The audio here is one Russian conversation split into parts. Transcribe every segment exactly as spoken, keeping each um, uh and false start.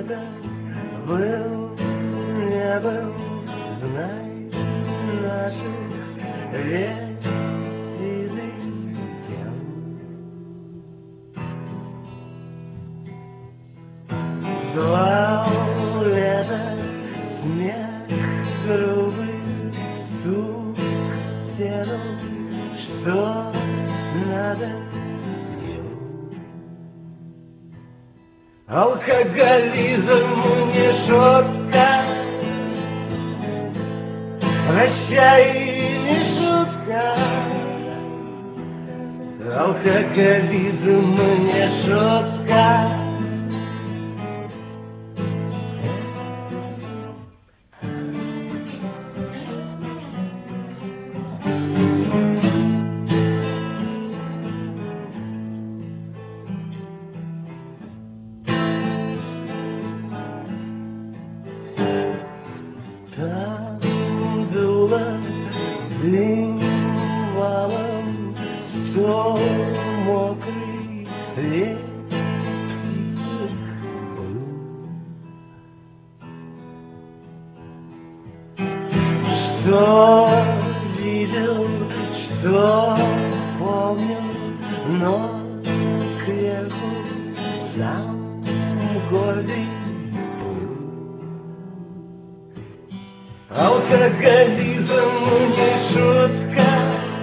это был, не был, знай наших лет сизых тел. Звал лето, смех грубый, стук в стену, что надо делать. Алкоголизм не шутка, прощай, не шутка. Алкоголизм не шутка. Там дуло дым валом, что мокрый лес был. Что видел, что помню, но кверху сам гордый. Алкоголизм не шутка,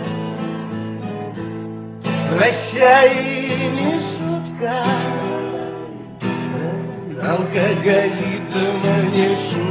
прощай, не шутка. Алкоголизм не шутка.